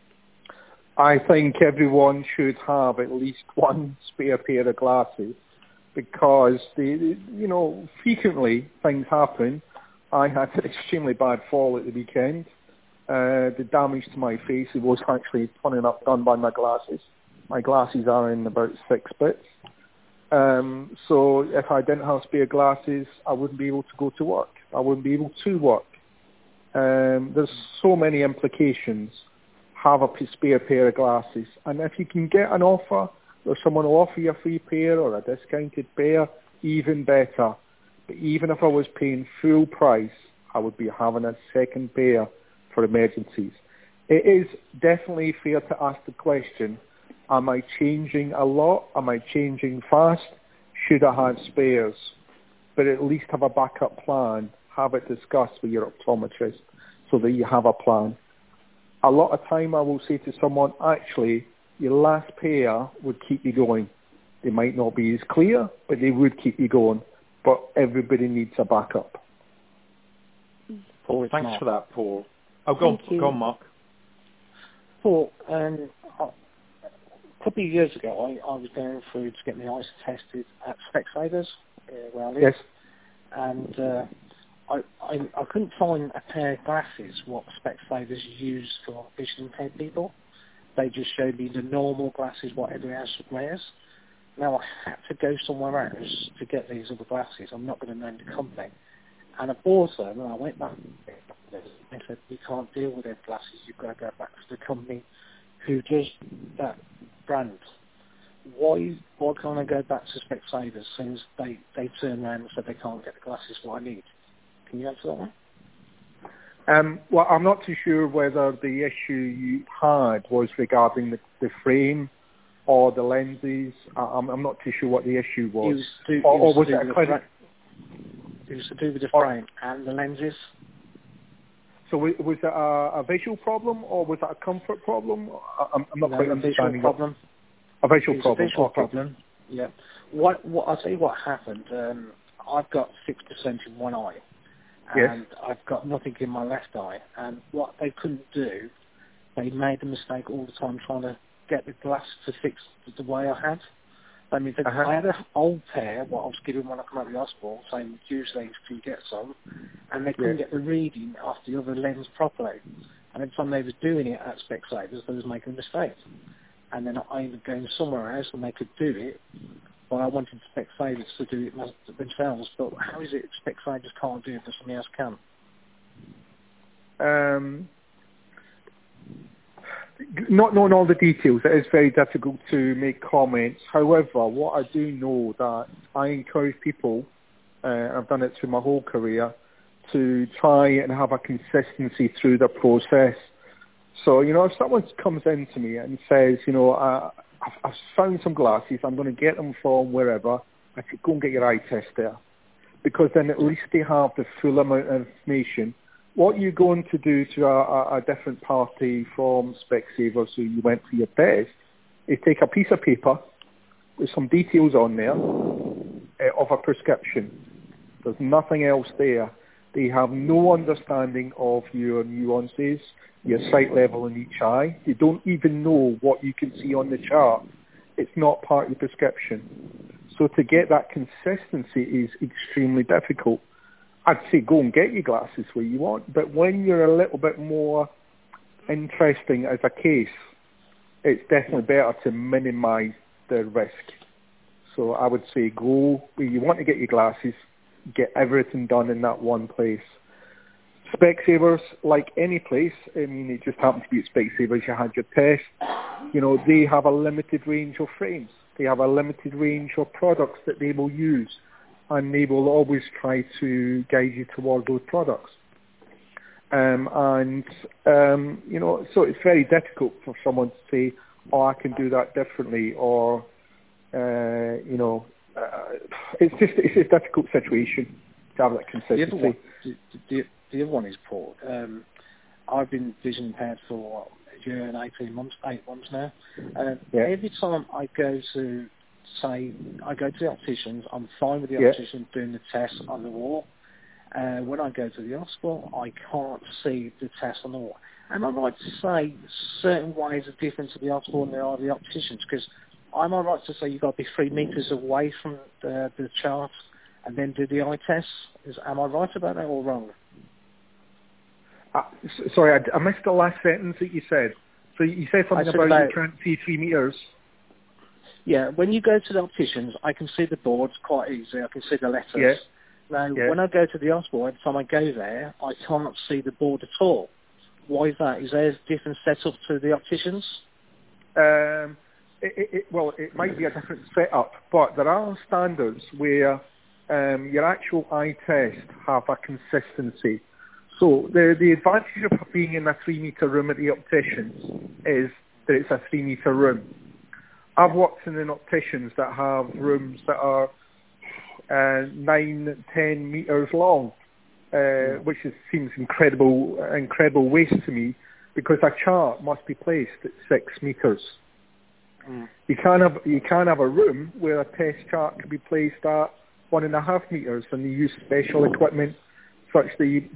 I think everyone should have at least one spare pair of glasses, because frequently things happen. I had an extremely bad fall at the weekend. The damage to my face was actually done by my glasses. My glasses are in about 6 bits. So if I didn't have spare glasses, I wouldn't be able to go to work. I wouldn't be able to work. There's so many implications. Have a spare pair of glasses. And if you can get an offer, or someone will offer you a free pair or a discounted pair, even better. But even if I was paying full price, I would be having a second pair for emergencies. It is definitely fair to ask the question, am I changing a lot? Am I changing fast? Should I have spares? But at least have a backup plan. Have it discussed with your optometrist so that you have a plan. A lot of time I will say to someone, actually, your last pair would keep you going. They might not be as clear, but they would keep you going. But everybody needs a backup. Paul, thanks for that, Paul. Go on, Mark. Paul, a couple of years ago, I was going through to get my eyes tested at Specsavers, where I live. Yes. And I couldn't find a pair of glasses what Specsavers use for vision impaired people. They just showed me the normal glasses what everyone else wears. Now I had to go somewhere else to get these other glasses. I'm not going to name the company. And I bought them and I went back. They said, we can't deal with their glasses. You've got to go back to the company who does that brand. Why can't I go back to Specsavers since they turn around and said they can't get the glasses what I need? Can you answer that one? Well, I'm not too sure whether the issue you had was regarding the frame or the lenses. I'm not too sure what the issue was. It was to do with the frame and the lenses. So was it a visual problem or was it a comfort problem? I'm not quite understanding. Problem. A visual problem. A visual problem. Yeah. I'll tell you what happened. I've got 6% in one eye. And yes. I've got nothing in my left eye. And what they couldn't do, they made the mistake all the time trying to get the glass to fix the way I had. I mean, I had an old pair, what I was given when I come out of the hospital, saying use these to get some, and they couldn't get the reading off the other lens properly. And every time they was doing it at Specsavers, they was making a mistake. And then I ended up going somewhere else and they could do it, but I wanted Specsavers to do it themselves. But how is it Specsavers can't do it but somebody else can? Not knowing all the details, it is very difficult to make comments. However, what I do know that I encourage people, I've done it through my whole career, to try and have a consistency through the process. So, if someone comes in to me and says, I've found some glasses, I'm going to get them from wherever, I said, go and get your eye test there. Because then at least they have the full amount of information. What you're going to do to a different party from Specsavers who you went for your test is take a piece of paper with some details on there of a prescription. There's nothing else there. They have no understanding of your nuances, your sight level in each eye. They don't even know what you can see on the chart. It's not part of your prescription. So to get that consistency is extremely difficult. I'd say go and get your glasses where you want, but when you're a little bit more interesting as a case, it's definitely better to minimise the risk. So I would say go where you want to get your glasses, get everything done in that one place. Specsavers, like any place, it just happened to be at Specsavers, you had your test, they have a limited range of frames. They have a limited range of products that they will use, and they will always try to guide you toward those products. So it's very difficult for someone to say, I can do that differently, or, it's just a difficult situation to have that consistency. The other one is, Paul, I've been vision impaired for a year and 8 months now. Every time I go to the opticians, I'm fine with the optician doing the test on the wall. When I go to the hospital, I can't see the test on the wall. Am I right to say certain ways are different to the hospital than they are the opticians? Because am I right to say you've got to be 3 metres away from the chart and then do the eye test? Am I right about that or wrong? Sorry, I missed the last sentence that you said. So you said something about you can't see 3 metres. Yeah, when you go to the opticians, I can see the boards quite easily. I can see the letters. Yeah. Now, when I go to the hospital, every time I go there, I can't see the board at all. Why is that? Is there a different setup to the opticians? It might be a different setup, but there are standards where your actual eye test have a consistency. So the advantage of being in a 3 metre room at the opticians is that it's a 3 metre room. I've worked in opticians that have rooms that are 9, 10 metres long, which seems incredible waste to me, because a chart must be placed at 6 metres. You can't have a room where a test chart can be placed at 1.5 metres, and they use special equipment such that you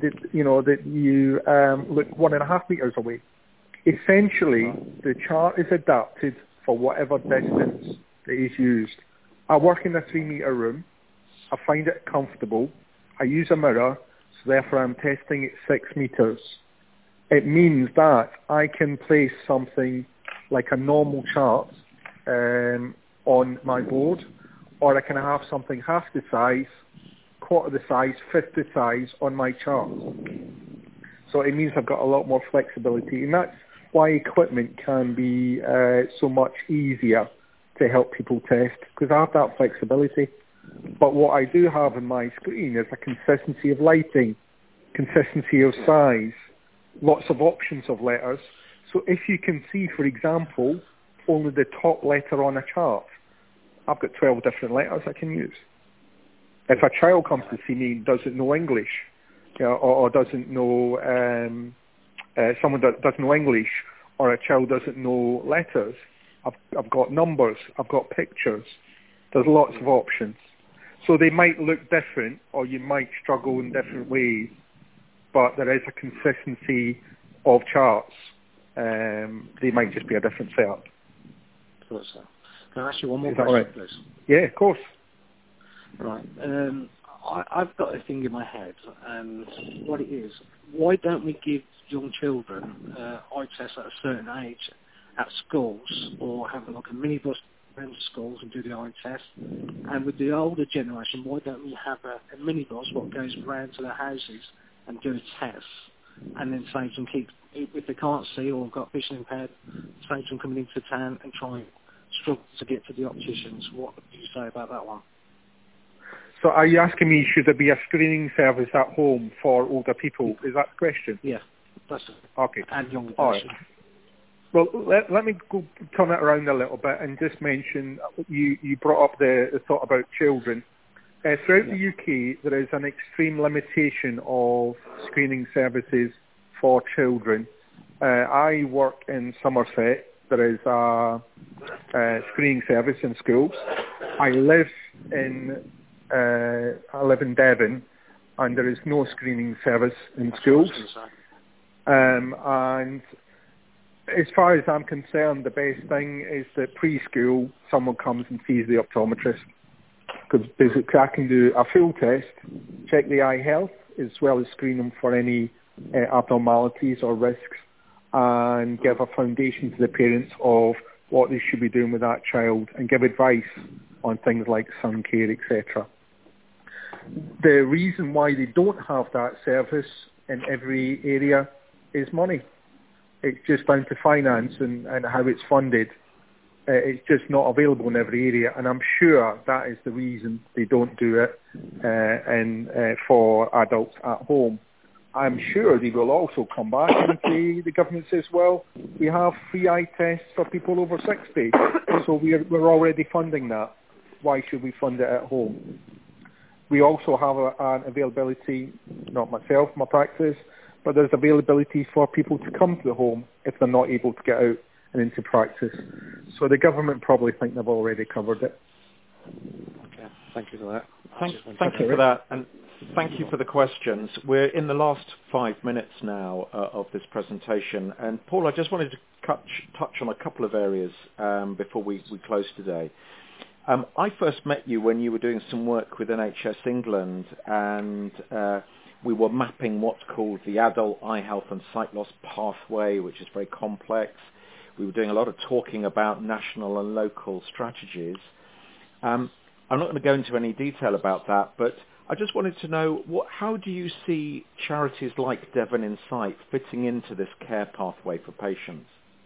look 1.5 metres away. Essentially, the chart is adapted for whatever distance that is used. I work in a 3 metre room. I find it comfortable. I use a mirror, so therefore I'm testing at 6 metres. It means that I can place something like a normal chart on my board, or I can have something half the size, quarter the size, fifth the size on my chart. So it means I've got a lot more flexibility, and that's why equipment can be so much easier to help people test, because I have that flexibility. But what I do have on my screen is a consistency of lighting, consistency of size, lots of options of letters. So if you can see, for example, only the top letter on a chart, I've got 12 different letters I can use. If a child comes to see me and doesn't know English, or doesn't know, someone that doesn't know English, or a child doesn't know letters, I've got numbers, I've got pictures. There's lots of options. So they might look different, or you might struggle in different ways, but there is a consistency of charts. They might just be a different setup. Can I ask you one more question, please? Yeah, of course. Right. I've got a thing in my head, and what it is, why don't we give young children eye tests at a certain age at schools, or have like a minibus around schools and do the eye test? And with the older generation, why don't we have a minibus what goes around to their houses and do a test, and then say to them, if they can't see or got vision impaired, say to them coming into town and try and struggle to get to the opticians. What do you say about that one? So So are you asking me, should there be a screening service at home for older people? Is that the question? Yeah, that's it. Okay. And younger All right. Well, let me turn it around a little bit and just mention, you brought up the thought about children. Throughout the UK, there is an extreme limitation of screening services for children. I work in Somerset. There is a screening service in schools. I live in Devon, and there is no screening service in schools. And as far as I'm concerned, the best thing is that preschool, someone comes and sees the optometrist. Because basically I can do a full test, check the eye health, as well as screen them for any abnormalities or risks, and give a foundation to the parents of what they should be doing with that child, and give advice on things like sun care, etc. The reason why they don't have that service in every area is money. It's just down to finance and how it's funded. It's just not available in every area, and I'm sure that is the reason they don't do it for adults at home. I'm sure they will also come back and say, the government says, well, we have free eye tests for people over 60, so we're already funding that. Why should we fund it at home? We also have an availability, not myself, my practice, but there's availability for people to come to the home if they're not able to get out and into practice. So the government probably think they've already covered it. Okay, thank you for that. Thank you for that, and thank you for the questions. We're in the last 5 minutes now of this presentation, and Paul, I just wanted to touch on a couple of areas before we close today. I first met you when you were doing some work with NHS England, and we were mapping what's called the adult eye health and sight loss pathway, which is very complex. We were doing a lot of talking about national and local strategies. I'm not going to go into any detail about that, but I just wanted to know, how do you see charities like Devon Insight fitting into this care pathway for patients?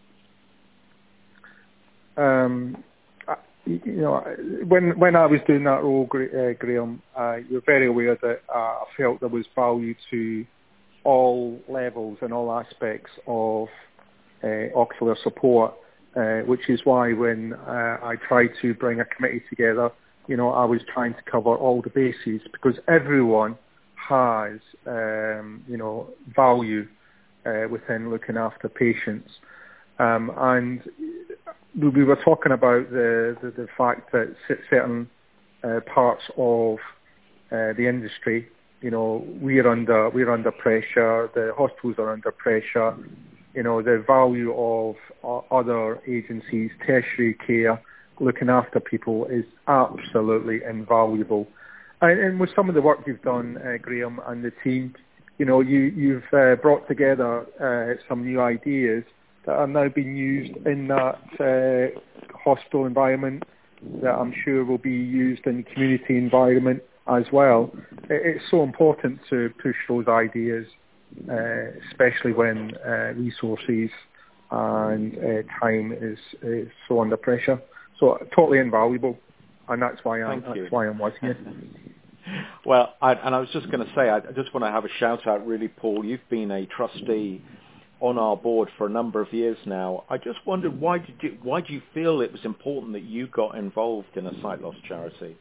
When I was doing that role, Graham, you're very aware that I felt there was value to all levels and all aspects of ocular support, which is why when I tried to bring a committee together, I was trying to cover all the bases, because everyone has, value within looking after patients. And we were talking about the fact that certain parts of the industry, we're under pressure, the hospitals are under pressure. The value of other agencies, tertiary care, looking after people is absolutely invaluable. And with some of the work you've done, Graham, and the team, you've brought together some new ideas that are now being used in that hospital environment, that I'm sure will be used in the community environment as well. It's so important to push those ideas, especially when resources and time is so under pressure. So totally invaluable, and that's why I'm working it. Well, I was just going to say, I just want to have a shout out, really, Paul. You've been a trustee on our board for a number of years now. I just wondered, why do you feel it was important that you got involved in a sight loss charity?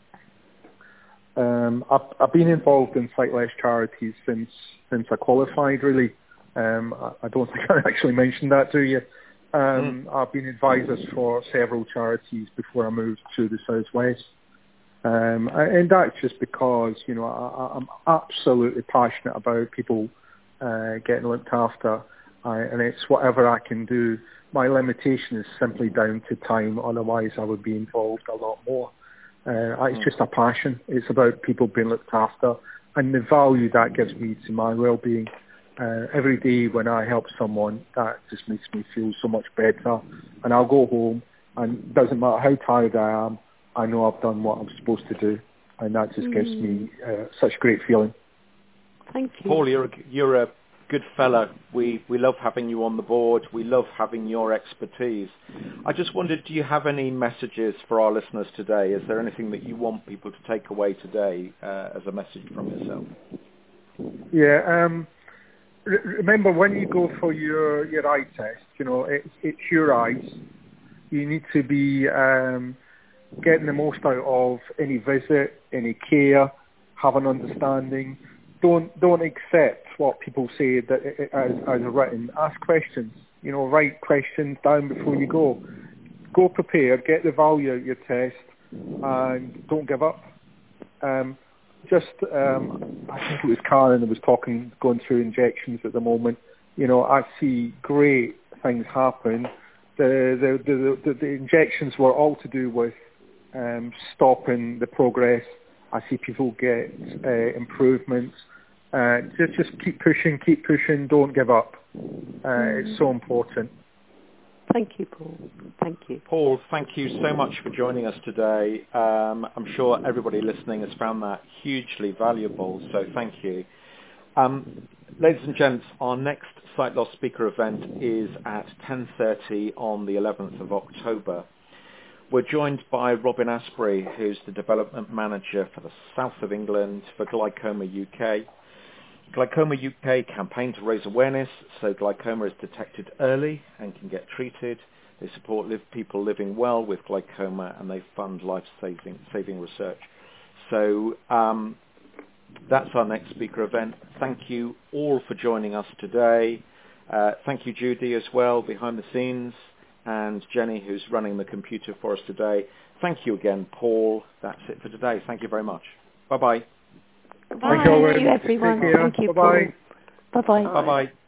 I've been involved in sight loss charities since I qualified, really. I don't think I actually mentioned that to you. I've been advisors for several charities before I moved to the Southwest. And that's just because, I'm absolutely passionate about people getting looked after, and it's whatever I can do. My limitation is simply down to time, otherwise I would be involved a lot more. It's just a passion. It's about people being looked after and the value that gives me to my well-being. Every day when I help someone, that just makes me feel so much better. And I'll go home, and it doesn't matter how tired I am, I know I've done what I'm supposed to do, and that just gives me such a great feeling. Thank you. Paul, you're a good fella. We love having you on the board. We love having your expertise. I just wondered, do you have any messages for our listeners today? Is there anything that you want people to take away today as a message from yourself? Yeah. Remember, when you go for your eye test, it's your eyes. You need to be getting the most out of any visit, any care, have an understanding. Don't accept what people say that as written. Ask questions. Write questions down before you go. Go prepared. Get the value out of your test, and don't give up. I think it was Karen that was going through injections at the moment. I see great things happen. The injections were all to do with stopping the progress. I see people get improvements. Just keep pushing, don't give up. It's so important. Thank you, Paul. Thank you. Paul, thank you so much for joining us today. I'm sure everybody listening has found that hugely valuable, so thank you. Ladies and gents, our next Sight Loss speaker event is at 10:30 on the 11th of October. We're joined by Robin Asprey, who's the development manager for the south of England for Glaucoma UK. Glaucoma UK campaign to raise awareness so glaucoma is detected early and can get treated. They support people living well with glaucoma, and they fund life-saving research. So that's our next speaker event. Thank you all for joining us today. Thank you, Judy, as well, behind the scenes, and Jenny, who's running the computer for us today. Thank you again, Paul. That's it for today. Thank you very much. Bye-bye. Bye. Thank you, everyone. Thank you, Paul. Bye-bye. Bye-bye.